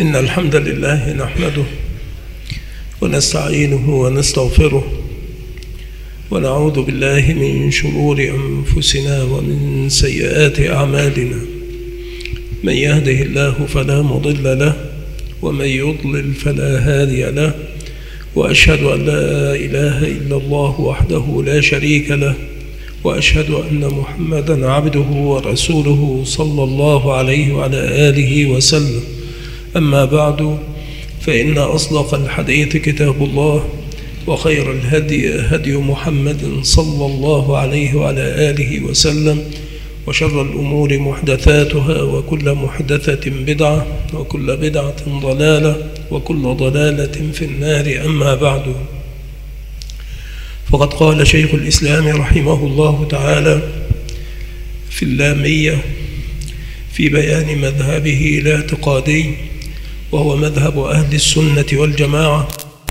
إن الحمد لله نحمده ونستعينه ونستغفره ونعوذ بالله من شرور أنفسنا ومن سيئات أعمالنا. من يهده الله فلا مضل له ومن يضلل فلا هادي له، وأشهد أن لا إله إلا الله وحده لا شريك له، وأشهد أن محمدا عبده ورسوله صلى الله عليه وعلى آله وسلم. أما بعد، فإن أصدق الحديث كتاب الله، وخير الهدي هدي محمد صلى الله عليه وعلى آله وسلم، وشر الأمور محدثاتها، وكل محدثة بدعة، وكل بدعة ضلالة، وكل ضلالة في النار. أما بعد، فقد قال شيخ الإسلام رحمه الله تعالى في اللامية في بيان مذهبه الاعتقادي، وهو مذهب أهل السنة والجماعة،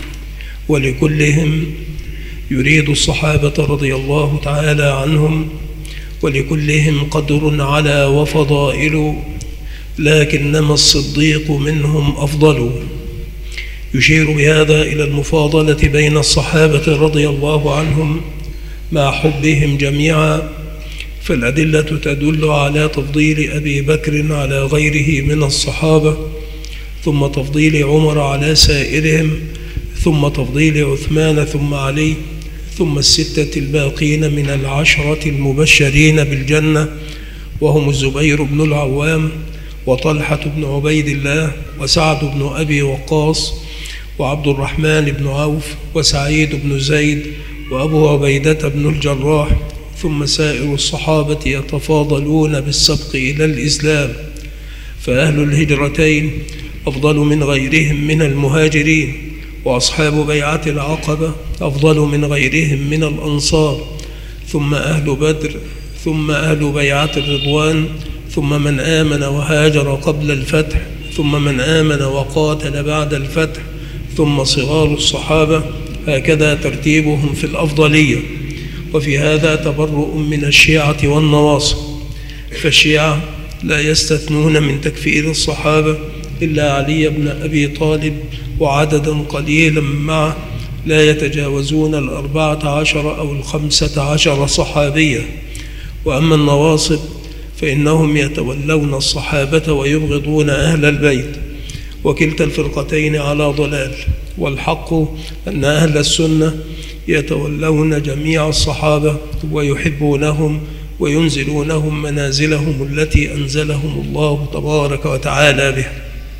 ولكلهم يريد الصحابة رضي الله تعالى عنهم، ولكلهم قدر على وفضائل، لكنما الصديق منهم أفضل. يشير بهذا إلى المفاضلة بين الصحابة رضي الله عنهم مع حبهم جميعا، فالأدلة تدل على تفضيل أبي بكر على غيره من الصحابة، ثم تفضيل عمر على سائرهم، ثم تفضيل عثمان، ثم علي، ثم الستة الباقين من العشرة المبشرين بالجنة، وهم الزبير بن العوام، وطلحة بن عبيد الله، وسعد بن أبي وقاص، وعبد الرحمن بن عوف، وسعيد بن زيد، وأبو عبيدة بن الجراح، ثم سائر الصحابة يتفاضلون بالسبق إلى الإسلام، فأهل الهجرتين أفضل من غيرهم من المهاجرين، وأصحاب بيعة العقبة أفضل من غيرهم من الأنصار، ثم أهل بدر، ثم أهل بيعة الرضوان، ثم من آمن وهاجر قبل الفتح، ثم من آمن وقاتل بعد الفتح، ثم صغار الصحابة، هكذا ترتيبهم في الأفضلية. وفي هذا تبرؤ من الشيعة والنواصب، فالشيعة لا يستثنون من تكفير الصحابة إلا علي بن أبي طالب وعددا قليلا معه، لا يتجاوزون 14 أو 15 صحابية. وأما النواصب فإنهم يتولون الصحابة ويبغضون أهل البيت، وكلتا الفرقتين على ضلال، والحق أن أهل السنة يتولون جميع الصحابة ويحبونهم وينزلونهم منازلهم التي أنزلهم الله تبارك وتعالى بها.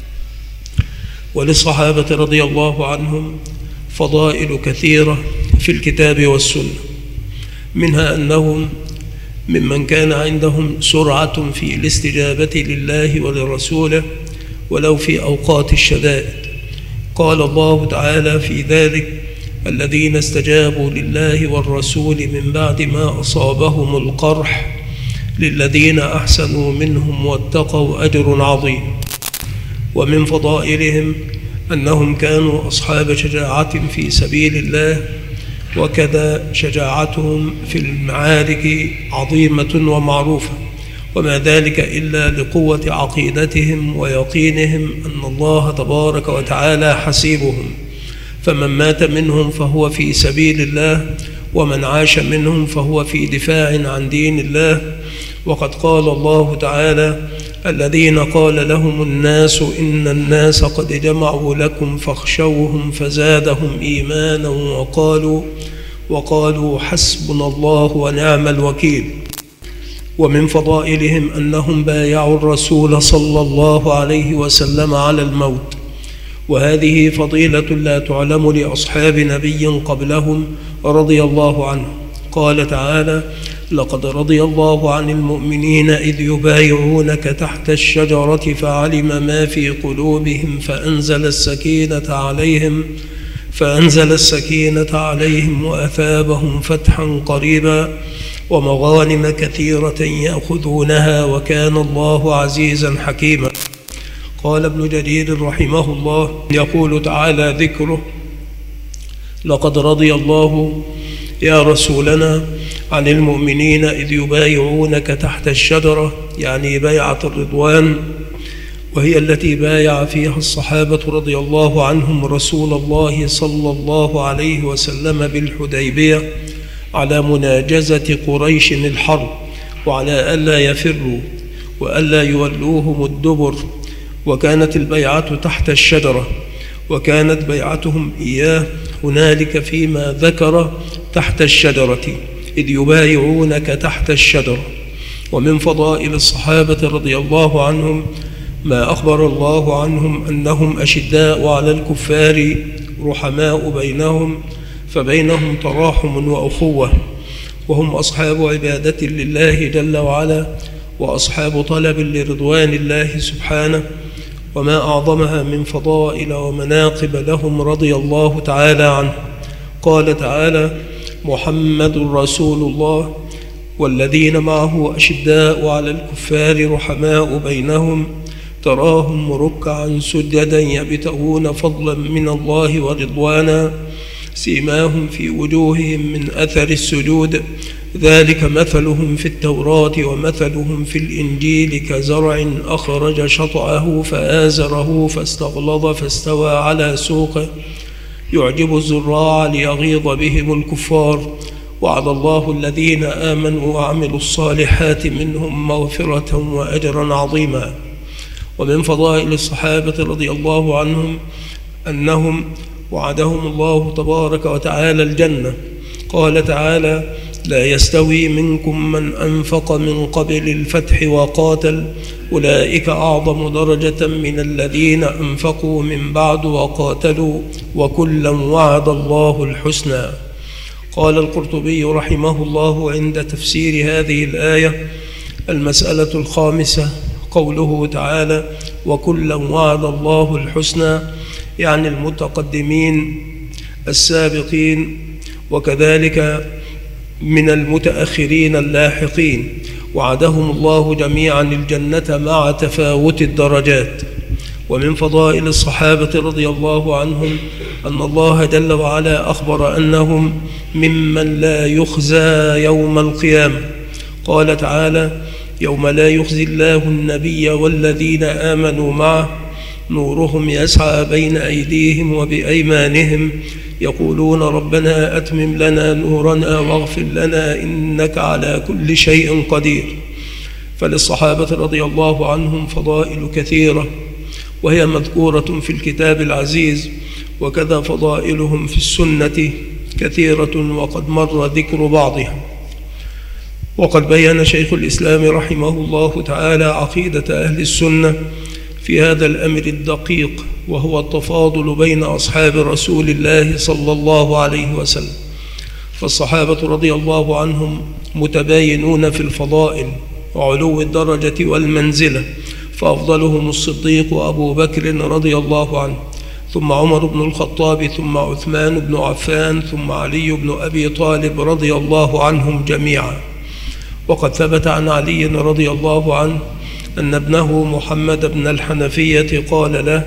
وللصحابة رضي الله عنهم فضائل كثيرة في الكتاب والسنة، منها أنهم ممن كان عندهم سرعة في الاستجابة لله ولرسوله ولو في أوقات الشدائد. قال الله تعالى في ذلك: الذين استجابوا لله والرسول من بعد ما أصابهم القرح للذين أحسنوا منهم واتقوا أجر عظيم. ومن فضائلهم أنهم كانوا أصحاب شجاعة في سبيل الله، وكذا شجاعتهم في المعارك عظيمة ومعروفة، وما ذلك إلا لقوة عقيدتهم ويقينهم أن الله تبارك وتعالى حسيبهم، فمن مات منهم فهو في سبيل الله، ومن عاش منهم فهو في دفاع عن دين الله. وقد قال الله تعالى: الذين قال لهم الناس إن الناس قد جمعوا لكم فاخشوهم فزادهم إيمانا وقالوا حسبنا الله ونعم الوكيل. ومن فضائلهم أنهم بايعوا الرسول صلى الله عليه وسلم على الموت، وهذه فضيلة لا تعلم لأصحاب نبي قبلهم رضي الله عنهم. قال تعالى: لقد رضي الله عن المؤمنين إذ يبايعونك تحت الشجرة فعلم ما في قلوبهم فأنزل السكينة عليهم وأثابهم فتحا قريبا ومغانم كثيرة يأخذونها وكان الله عزيزا حكيما. قال ابن جرير رحمه الله: يقول تعالى ذكره: لقد رضي الله يا رسولنا عن المؤمنين إذ يبايعونك تحت الشجرة، يعني بيعة الرضوان، وهي التي بايع فيها الصحابة رضي الله عنهم رسول الله صلى الله عليه وسلم بالحديبية على مناجزة قريش الحرب، وعلى ألا يفروا وألا يولوهم الدبر. وكانت البيعة تحت الشجرة، وكانت بيعتهم إياه هنالك فيما ذكر تحت الشجرة، إذ يبايعونك تحت الشجرة. ومن فضائل الصحابة رضي الله عنهم ما أخبر الله عنهم أنهم أشداء على الكفار رحماء بينهم، فبينهم تراحم وأخوة، وهم أصحاب عبادة لله جل وعلا، وأصحاب طلب لرضوان الله سبحانه، وما أعظمها من فضائل ومناقب لهم رضي الله تعالى عنه. قال تعالى: محمد رسول الله والذين معه أشداء على الكفار رحماء بينهم تراهم ركعا سجدا يبتغون فضلا من الله ورضوانا سيماهم في وجوههم من أثر السجود ذلك مثلهم في التوراة ومثلهم في الإنجيل كزرع أخرج شطأه فآزره فاستغلظ فاستوى على سوقه يعجب الزراع ليغيظ بهم الكفار. وعد الله الذين آمنوا وعملوا الصالحات منهم مغفرة وأجرا عظيما. ومن فضائل الصحابة رضي الله عنهم أنهم وعدهم الله تبارك وتعالى الجنة. قال تعالى: لا يستوي منكم من أنفق من قبل الفتح وقاتل أولئك أعظم درجة من الذين أنفقوا من بعد وقاتلوا وكلا وعد الله الحسنى. قال القرطبي رحمه الله عند تفسير هذه الآية: المسألة الخامسة قوله تعالى: وكلا وعد الله الحسنى، يعني المتقدمين السابقين، وكذلك من المتأخرين اللاحقين وعدهم الله جميعا الجنة مع تفاوت الدرجات. ومن فضائل الصحابة رضي الله عنهم أن الله جل وعلا أخبر أنهم ممن لا يخزى يوم القيامة. قال تعالى: يوم لا يخزي الله النبي والذين آمنوا معه نورهم يسعى بين أيديهم وبأيمانهم يقولون ربنا أتمم لنا نورنا واغفر لنا إنك على كل شيء قدير. فللصحابة رضي الله عنهم فضائل كثيرة، وهي مذكورة في الكتاب العزيز، وكذا فضائلهم في السنة كثيرة وقد مر ذكر بعضها. وقد بين شيخ الإسلام رحمه الله تعالى عقيدة أهل السنة في هذا الأمر الدقيق، وهو التفاضل بين أصحاب رسول الله صلى الله عليه وسلم. فالصحابة رضي الله عنهم متباينون في الفضائل وعلو الدرجة والمنزلة، فأفضلهم الصديق أبو بكر رضي الله عنه، ثم عمر بن الخطاب، ثم عثمان بن عفان، ثم علي بن أبي طالب رضي الله عنهم جميعا. وقد ثبت عن علي رضي الله عنه أن ابنه محمد بن الحنفية قال له: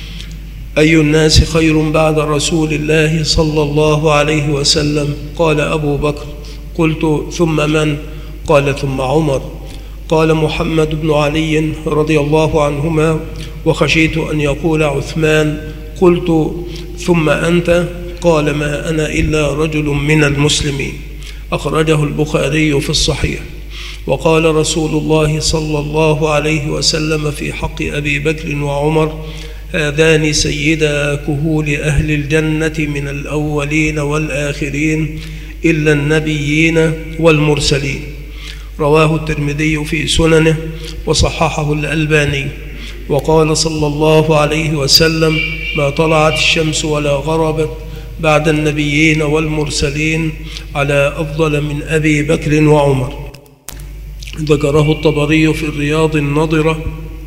أي الناس خير بعد رسول الله صلى الله عليه وسلم؟ قال: أبو بكر. قلت: ثم من؟ قال: ثم عمر. قال محمد بن علي رضي الله عنهما: وخشيت أن يقول عثمان. قلت: ثم أنت؟ قال: ما أنا إلا رجل من المسلمين. أخرجه البخاري في الصحيح. وقال رسول الله صلى الله عليه وسلم في حق أبي بكر وعمر: هذان سيدا كهول أهل الجنة من الأولين والآخرين إلا النبيين والمرسلين. رواه الترمذي في سننه وصححه الألباني. وقال صلى الله عليه وسلم: ما طلعت الشمس ولا غربت بعد النبيين والمرسلين على أفضل من أبي بكر وعمر. ذكره الطبري في الرياض النضرة.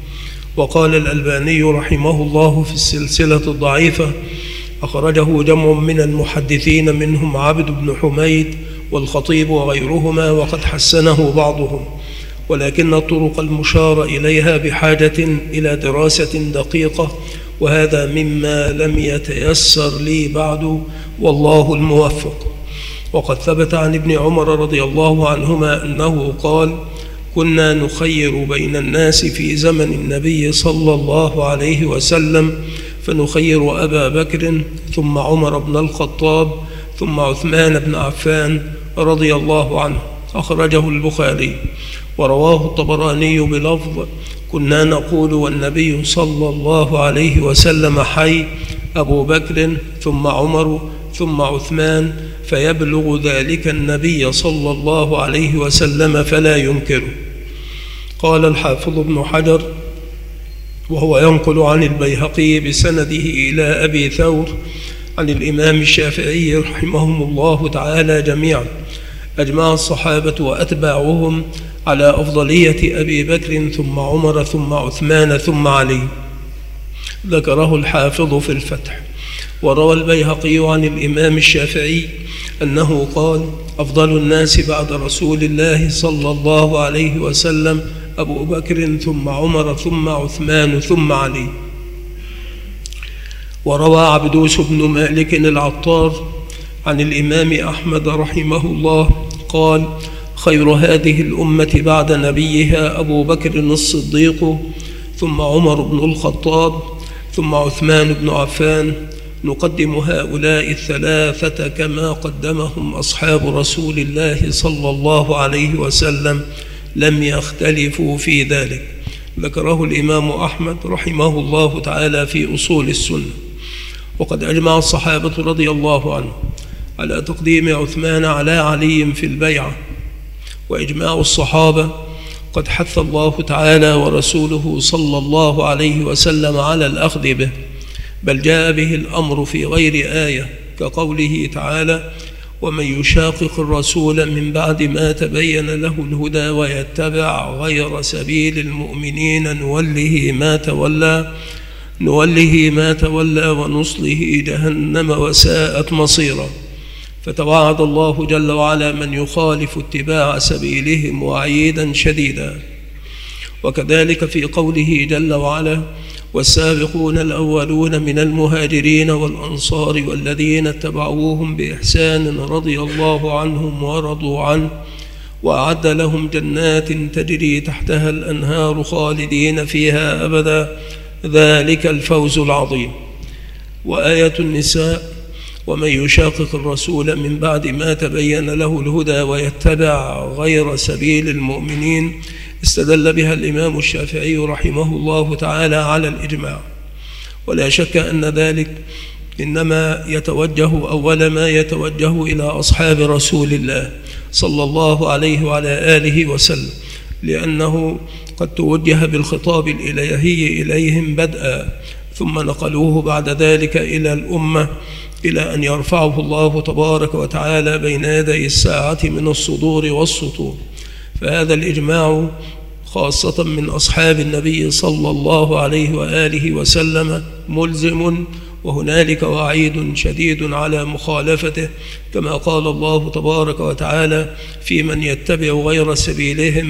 وقال الألباني رحمه الله في السلسلة الضعيفة: أخرجه جمع من المحدثين منهم عبد بن حميد والخطيب وغيرهما، وقد حسنه بعضهم، ولكن الطرق المشار إليها بحاجة إلى دراسة دقيقة، وهذا مما لم يتيسر لي بعد، والله الموفق. وقد ثبت عن ابن عمر رضي الله عنهما أنه قال: كنا نخير بين الناس في زمن النبي صلى الله عليه وسلم، فنخير أبا بكر ثم عمر بن الخطاب ثم عثمان بن عفان رضي الله عنه. أخرجه البخاري. ورواه الطبراني بلفظ: كنا نقول والنبي صلى الله عليه وسلم حي، أبو بكر ثم عمر ثم عثمان، فيبلغ ذلك النبي صلى الله عليه وسلم فلا ينكره. قال الحافظ ابن حجر وهو ينقل عن البيهقي بسنده إلى أبي ثور عن الإمام الشافعي رحمهم الله تعالى جميعا: أجمع الصحابة وأتباعهم على أفضلية أبي بكر ثم عمر ثم عثمان ثم علي. ذكره الحافظ في الفتح. وروى البيهقي عن الإمام الشافعي أنه قال: أفضل الناس بعد رسول الله صلى الله عليه وسلم أبو بكر ثم عمر ثم عثمان ثم علي. وروى عبدوس بن مالك العطار عن الإمام أحمد رحمه الله قال: خير هذه الأمة بعد نبيها أبو بكر الصديق ثم عمر بن الخطاب ثم عثمان بن عفان، نقدم هؤلاء الثلاثة كما قدمهم أصحاب رسول الله صلى الله عليه وسلم، لم يختلفوا في ذلك. ذكره الإمام أحمد رحمه الله تعالى في أصول السنة. وقد أجمع الصحابة رضي الله عنهم على تقديم عثمان على علي في البيعة. وإجماع الصحابة قد حث الله تعالى ورسوله صلى الله عليه وسلم على الأخذ به، بل جاء به الأمر في غير آية، كقوله تعالى: ومن يشاقق الرسول من بعد ما تبين له الهدى ويتبع غير سبيل المؤمنين نوله ما تولى ونصله جهنم وساءت مصيرا. فتوعد الله جل وعلا من يخالف اتباع سبيلهم وعيدا شديدا. وكذلك في قوله جل وعلا: والسابقون الأولون من المهاجرين والأنصار والذين اتبعوهم بإحسان رضي الله عنهم ورضوا عنه وأعد لهم جنات تجري تحتها الأنهار خالدين فيها أبدا، ذلك الفوز العظيم. وآية النساء: ومن يشاقق الرسول من بعد ما تبين له الهدى ويتبع غير سبيل المؤمنين، استدل بها الإمام الشافعي رحمه الله تعالى على الإجماع. ولا شك أن ذلك إنما يتوجه أول ما يتوجه إلى أصحاب رسول الله صلى الله عليه وعلى آله وسلم، لأنه قد توجه بالخطاب الإلهي إليهم بدءا، ثم نقلوه بعد ذلك إلى الأمة إلى أن يرفعه الله تبارك وتعالى بين يدي الساعة من الصدور والسطور. فهذا الإجماع خاصة من أصحاب النبي صلى الله عليه وآله وسلم ملزم، وهنالك وعيد شديد على مخالفته، كما قال الله تبارك وتعالى: في من يتبع غير سبيلهم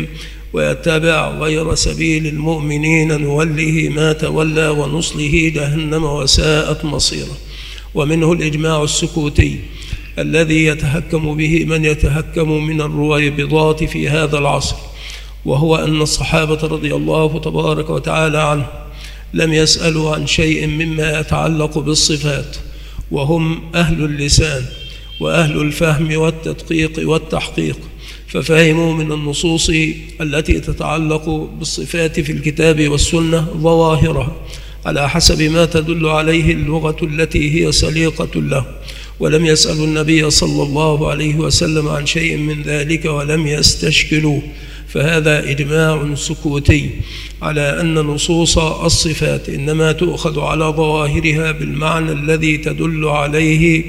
ويتبع غير سبيل المؤمنين نوله ما تولى ونصله جهنم وساءت مصيرا. ومنه الإجماع السكوتي الذي يتهكم به من يتهكم من الرويبضات في هذا العصر، وهو أن الصحابة رضي الله تبارك وتعالى عنهم لم يسألوا عن شيء مما يتعلق بالصفات، وهم أهل اللسان وأهل الفهم والتدقيق والتحقيق، ففهموا من النصوص التي تتعلق بالصفات في الكتاب والسنة ظواهرها على حسب ما تدل عليه اللغة التي هي سليقة له، ولم يسألوا النبي صلى الله عليه وسلم عن شيء من ذلك ولم يستشكلوه. فهذا إجماع سكوتي على أن نصوص الصفات إنما تؤخذ على ظواهرها بالمعنى الذي تدل عليه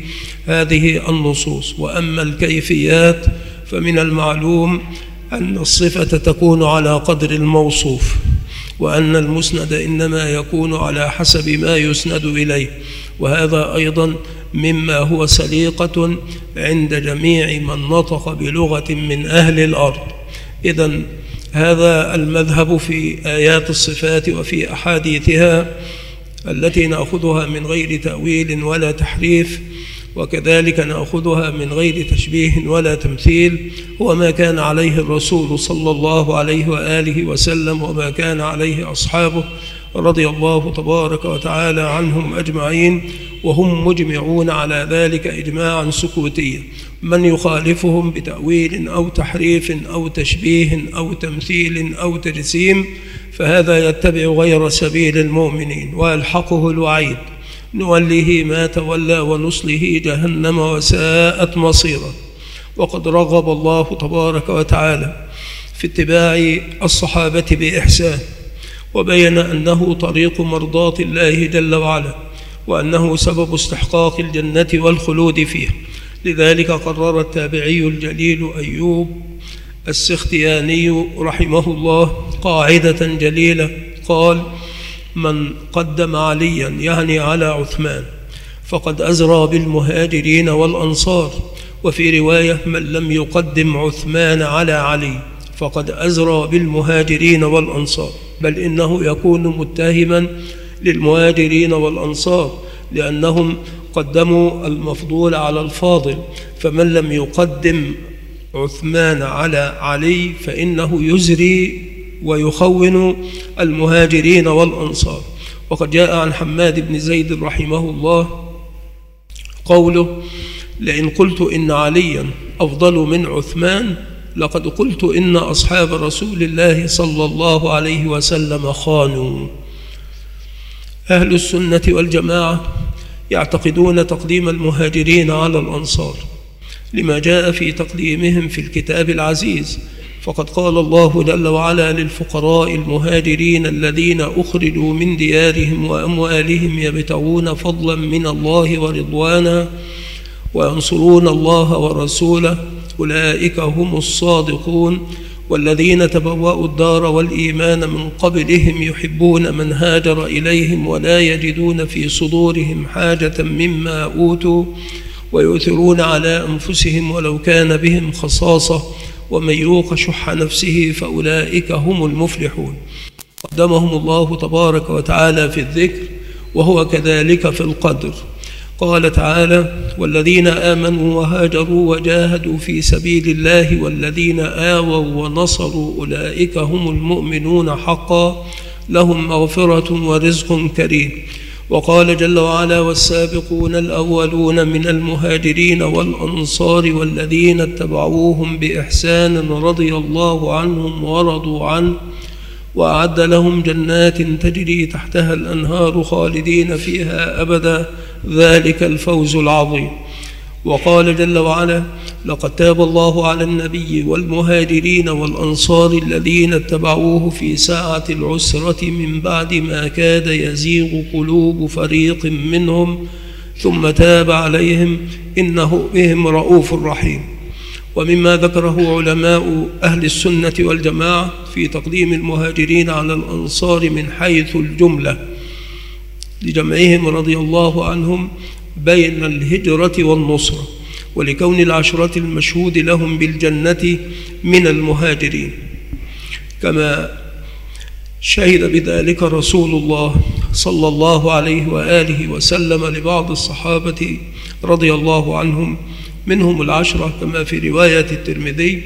هذه النصوص. وأما الكيفيات فمن المعلوم أن الصفة تكون على قدر الموصوف، وأن المسند إنما يكون على حسب ما يسند إليه، وهذا أيضا مما هو سليقة عند جميع من نطق بلغة من أهل الأرض. إذن هذا المذهب في آيات الصفات وفي أحاديثها التي نأخذها من غير تأويل ولا تحريف، وكذلك نأخذها من غير تشبيه ولا تمثيل، هو ما كان عليه الرسول صلى الله عليه وآله وسلم وما كان عليه أصحابه رضي الله تبارك وتعالى عنهم أجمعين، وهم مجمعون على ذلك إجماعا سكوتيا. من يخالفهم بتأويل أو تحريف أو تشبيه أو تمثيل أو تجسيم فهذا يتبع غير سبيل المؤمنين ويلحقه الوعيد، نوليه ما تولى ونصله جهنم وساءت مصيرا. وقد رغب الله تبارك وتعالى في اتباع الصحابة بإحسان، وبين أنه طريق مرضاة الله جل وعلا، وأنه سبب استحقاق الجنة والخلود فيها. لذلك قرر التابعي الجليل أيوب السختياني رحمه الله قاعدة جليلة، قال: من قدم عليا يعني على عثمان فقد أزرى بالمهاجرين والأنصار. وفي رواية: من لم يقدم عثمان على علي فقد أزرى بالمهاجرين والأنصار. بل إنه يكون متهما للمهاجرين والأنصار لأنهم قدموا المفضول على الفاضل، فمن لم يقدم عثمان على علي فإنه يزري ويخون المهاجرين والأنصار. وقد جاء عن حماد بن زيد رحمه الله قوله: لئن قلت إن عليا أفضل من عثمان لقد قلت إن أصحاب رسول الله صلى الله عليه وسلم خانوا. أهل السنة والجماعة يعتقدون تقديم المهاجرين على الأنصار لما جاء في تقديمهم في الكتاب العزيز، فقد قال الله جل وعلا: للفقراء المهاجرين الذين أخرجوا من ديارهم وأموالهم يبتغون فضلا من الله ورضوانا وينصرون الله ورسوله أولئك هم الصادقون والذين تبوأوا الدار والإيمان من قبلهم يحبون من هاجر إليهم ولا يجدون في صدورهم حاجة مما أوتوا ويؤثرون على أنفسهم ولو كان بهم خصاصة ومن يوق شح نفسه فأولئك هم المفلحون. قدمهم الله تبارك وتعالى في الذكر، وهو كذلك في القدر. قال تعالى: والذين آمنوا وهاجروا وجاهدوا في سبيل الله والذين آووا ونصروا أولئك هم المؤمنون حقا لهم مغفرة ورزق كريم. وقال جل وعلا: والسابقون الأولون من المهاجرين والأنصار والذين اتبعوهم بإحسان رضي الله عنهم ورضوا عنه وأعد لهم جنات تجري تحتها الأنهار خالدين فيها أبدا ذلك الفوز العظيم. وقال جل وعلا: لقد تاب الله على النبي والمهاجرين والأنصار الذين اتبعوه في ساعة العسرة من بعد ما كاد يزيغ قلوب فريق منهم ثم تاب عليهم إنه بهم رؤوف رحيم. ومما ذكره علماء أهل السنة والجماعة في تقديم المهاجرين على الأنصار من حيث الجملة لجمعهم رضي الله عنهم بين الهجرة والنصرة، ولكون العشرة المشهود لهم بالجنة من المهاجرين، كما شهد بذلك رسول الله صلى الله عليه وآله وسلم لبعض الصحابة رضي الله عنهم منهم العشرة، كما في رواية الترمذي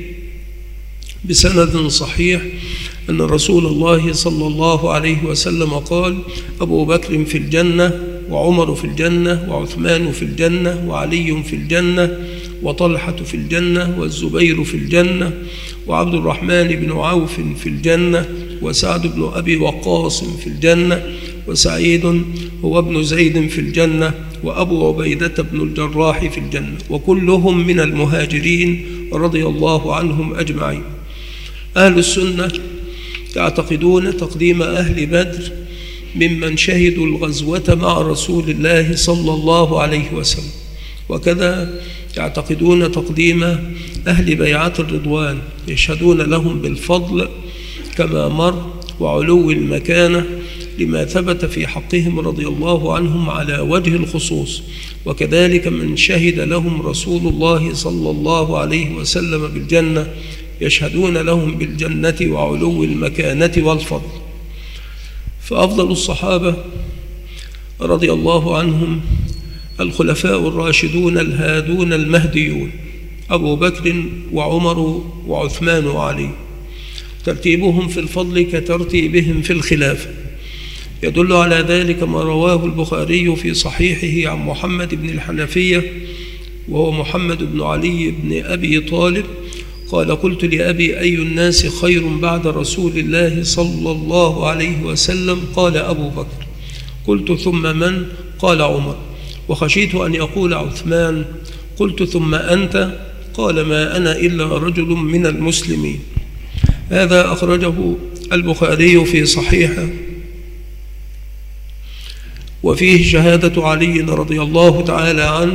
بسند صحيح أن رسول الله صلى الله عليه وسلم قال: أبو بكر في الجنة وعمر في الجنة وعثمان في الجنة وعلي في الجنة وطلحة في الجنة والزبير في الجنة وعبد الرحمن بن عوف في الجنة وسعد بن أبي وقاص في الجنة وسعيد هو ابن زيد في الجنة وأبو عبيدة بن الجراح في الجنة، وكلهم من المهاجرين رضي الله عنهم أجمعين. أهل السنة يعتقدون تقديم أهل بدر ممن شهدوا الغزوة مع رسول الله صلى الله عليه وسلم، وكذا يعتقدون تقديم أهل بيعة الرضوان يشهدون لهم بالفضل كما مر وعلو المكانة لما ثبت في حقهم رضي الله عنهم على وجه الخصوص، وكذلك من شهد لهم رسول الله صلى الله عليه وسلم بالجنة يشهدون لهم بالجنة وعلو المكانة والفضل. فأفضل الصحابة رضي الله عنهم الخلفاء الراشدون الهادون المهديون أبو بكر وعمر وعثمان وعلي، ترتيبهم في الفضل كترتيبهم في الخلافة. يدل على ذلك ما رواه البخاري في صحيحه عن محمد بن الحنفية وهو محمد بن علي بن أبي طالب قال: قلت لأبي: أي الناس خير بعد رسول الله صلى الله عليه وسلم؟ قال: أبو بكر. قلت: ثم من؟ قال: عمر. وخشيت أن يقول عثمان. قلت: ثم أنت؟ قال: ما أنا إلا رجل من المسلمين. هذا أخرجه البخاري في صحيحه، وفيه شهادة علي رضي الله تعالى عنه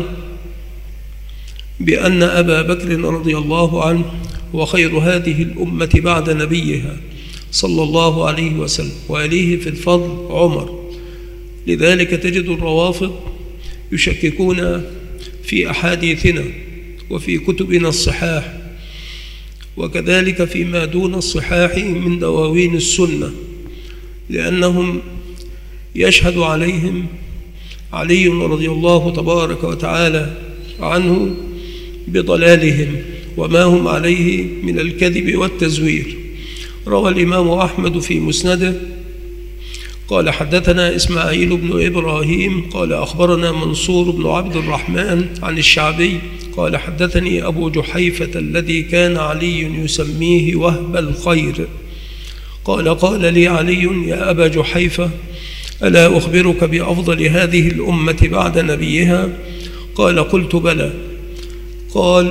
بأن أبا بكر رضي الله عنه هو خير هذه الأمة بعد نبيها صلى الله عليه وسلم، ويليه في الفضل عمر. لذلك تجد الروافض يشككون في أحاديثنا وفي كتبنا الصحاح، وكذلك فيما دون الصحاح من دواوين السنة، لأنهم يشهد عليهم علي رضي الله تبارك وتعالى عنه بضلالهم وما هم عليه من الكذب والتزوير. روى الإمام أحمد في مسنده قال: حدثنا إسماعيل بن إبراهيم قال: أخبرنا منصور بن عبد الرحمن عن الشعبي قال: حدثني أبو جحيفة الذي كان علي يسميه وهب الخير قال: قال لي علي: يا أبا جحيفة، ألا أخبرك بأفضل هذه الأمة بعد نبيها؟ قال: قلت: بلى. قال: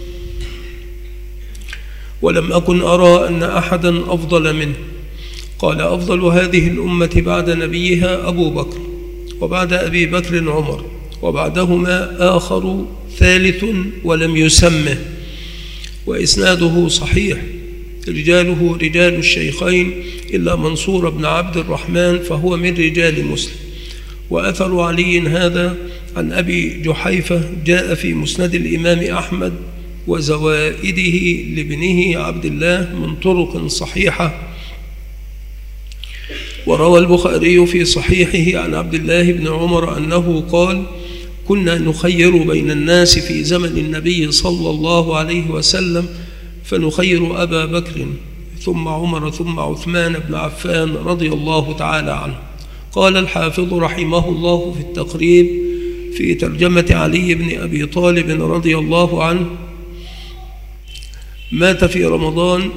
ولم أكن أرى أن أحدا أفضل منه. قال: أفضل هذه الأمة بعد نبيها أبو بكر، وبعد أبي بكر عمر، وبعدهما آخر ثالث ولم يسمه، وإسناده صحيح، رجاله رجال الشيخين إلا منصور بن عبد الرحمن فهو من رجال مسلم. وأثر علي هذا عن أبي جحيفة جاء في مسند الإمام أحمد وزوائده لابنه عبد الله من طرق صحيحة. وروى البخاري في صحيحه عن عبد الله بن عمر أنه قال: كنا نخير بين الناس في زمن النبي صلى الله عليه وسلم، فنخير أبا بكر ثم عمر ثم عثمان بن عفان رضي الله تعالى عنه. قال الحافظ رحمه الله في التقريب في ترجمة علي بن أبي طالب رضي الله عنه: مات في رمضان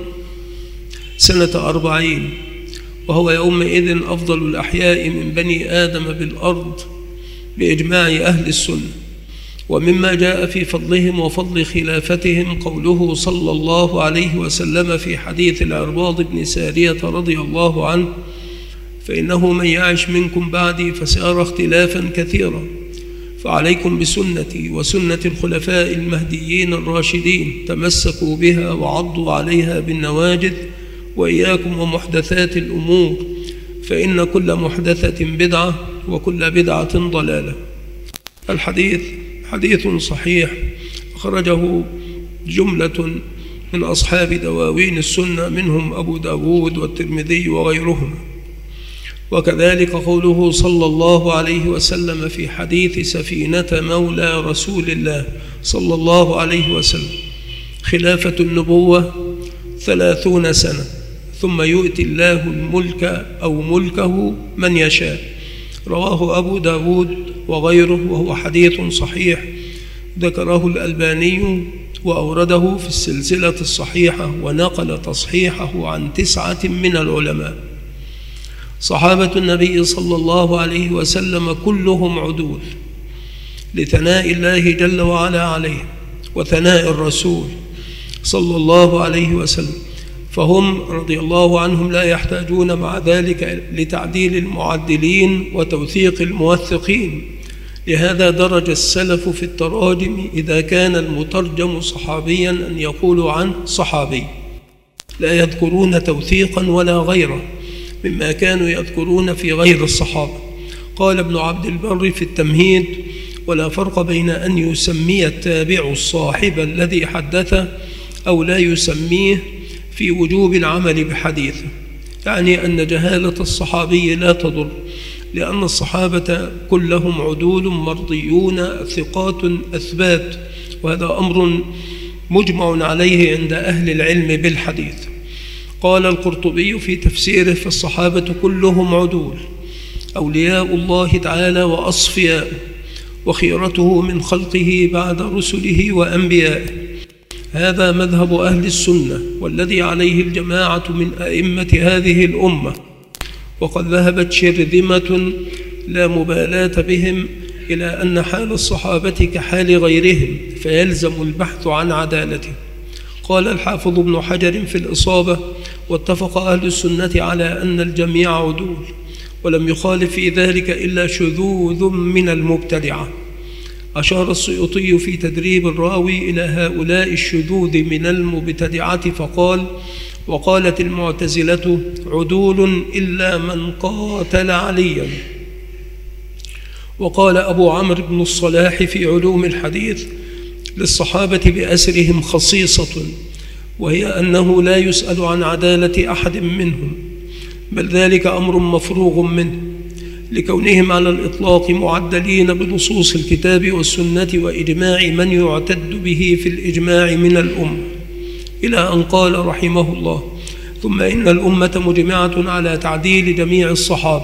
سنة 40، وهو يومئذ أفضل الأحياء من بني آدم بالأرض بإجماع أهل السنة. ومما جاء في فضلهم وفضل خلافتهم قوله صلى الله عليه وسلم في حديث العرباض بن سارية رضي الله عنه: فإنه من يعش منكم بعدي فسيرى اختلافا كثيرا، فعليكم بسنتي وسنة الخلفاء المهديين الراشدين، تمسكوا بها وعضوا عليها بالنواجذ، وإياكم ومحدثات الأمور، فإن كل محدثة بدعة وكل بدعة ضلالة. الحديث حديث صحيح أخرجه جملة من أصحاب دواوين السنة منهم أبو داود والترمذي وغيرهم. وكذلك قوله صلى الله عليه وسلم في حديث سفينة مولى رسول الله صلى الله عليه وسلم: خلافة النبوة 30 سنة، ثم يؤتي الله الملك أو ملكه من يشاء. رواه أبو داود وغيره، وهو حديث صحيح ذكره الألباني وأورده في السلسلة الصحيحة، ونقل تصحيحه عن 9 من العلماء. صحابة النبي صلى الله عليه وسلم كلهم عدول لثناء الله جل وعلا عليه وثناء الرسول صلى الله عليه وسلم، فهم رضي الله عنهم لا يحتاجون مع ذلك لتعديل المعدلين وتوثيق الموثقين. لهذا درج السلف في التراجم إذا كان المترجم صحابيا أن يقولوا عنه صحابي، لا يذكرون توثيقا ولا غيره مما كانوا يذكرون في غير الصحابة. قال ابن عبد البر في التمهيد: ولا فرق بين أن يسمي التابع الصاحب الذي حدثه أو لا يسميه في وجوب العمل بحديثه، يعني أن جهالة الصحابي لا تضر، لأن الصحابة كلهم عدول مرضيون ثقات أثبات، وهذا أمر مجمع عليه عند أهل العلم بالحديث. قال القرطبي في تفسيره: فالصحابة كلهم عدول، أولياء الله تعالى وأصفياء، وخيرته من خلقه بعد رسله وأنبيائه. هذا مذهب أهل السنة، والذي عليه الجماعة من أئمة هذه الأمة. وقد ذهبت شرذمة لا مبالاة بهم إلى أن حال الصحابة كحال غيرهم، فيلزم البحث عن عدالته. قال الحافظ ابن حجر في الإصابة: واتفق أهل السنة على أن الجميع عدول، ولم يخالف في ذلك إلا شذوذ من المبتدعة. أشار السيوطي في تدريب الراوي إلى هؤلاء الشذوذ من المبتدعة فقال: وقالت المعتزلة عدول إلا من قاتل عليا. وقال أبو عمرو بن الصلاح في علوم الحديث: للصحابة بأسرهم خصيصة، وهي أنه لا يسأل عن عدالة أحد منهم، بل ذلك أمر مفروغ منه، لكونهم على الإطلاق معدلين بنصوص الكتاب والسنة وإجماع من يعتد به في الإجماع من الأمة، إلى أن قال رحمه الله: ثم إن الأمة مجمعة على تعديل جميع الصحابة،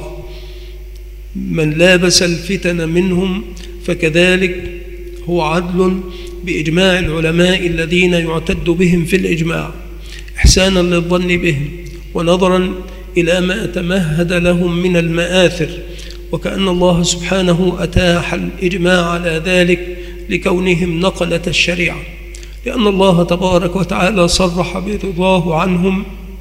من لابس الفتن منهم فكذلك هو عدل بإجماع العلماء الذين يعتد بهم في الإجماع، إحسانا للظن بهم ونظرا إلى ما تمهد لهم من المآثر، وكأن الله سبحانه أتاح الإجماع على ذلك لكونهم نقلة الشريعة، لأن الله تبارك وتعالى صرح برضاه عنهم،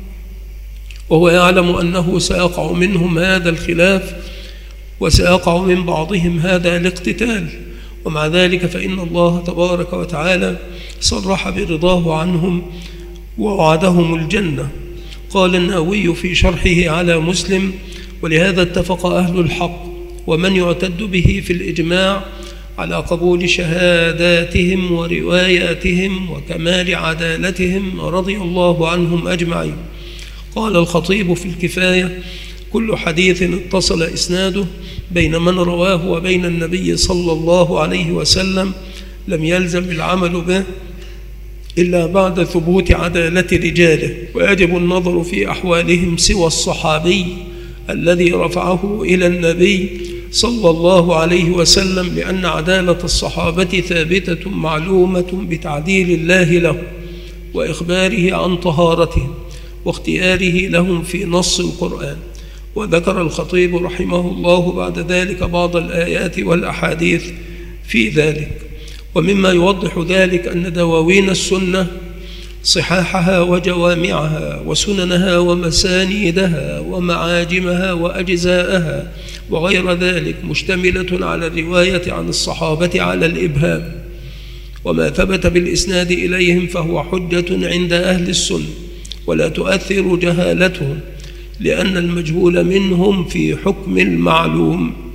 وهو يعلم أنه سيقع منهم هذا الخلاف وسيقع من بعضهم هذا الاقتتال، ومع ذلك فإن الله تبارك وتعالى صرح برضاه عنهم ووعدهم الجنة. قال النووي في شرحه على مسلم: ولهذا اتفق أهل الحق ومن يعتد به في الإجماع على قبول شهاداتهم ورواياتهم وكمال عدالتهم رضي الله عنهم أجمعين. قال الخطيب في الكفاية: كل حديث اتصل إسناده بين من رواه وبين النبي صلى الله عليه وسلم لم يلزم العمل به إلا بعد ثبوت عدالة رجاله، ويجب النظر في أحوالهم سوى الصحابي الذي رفعه إلى النبي صلى الله عليه وسلم، لأن عدالة الصحابة ثابتة معلومة بتعديل الله له وإخباره عن طهارتهم واختياره لهم في نص القرآن. وذكر الخطيب رحمه الله بعد ذلك بعض الآيات والأحاديث في ذلك. ومما يوضح ذلك أن دواوين السنة صحاحها وجوامعها وسننها ومسانيدها ومعاجمها وأجزاءها وغير ذلك مشتملة على الرواية عن الصحابة على الإبهام، وما ثبت بالإسناد إليهم فهو حجة عند أهل السنة، ولا تؤثر جهالتهم، لأن المجهول منهم في حكم المعلوم.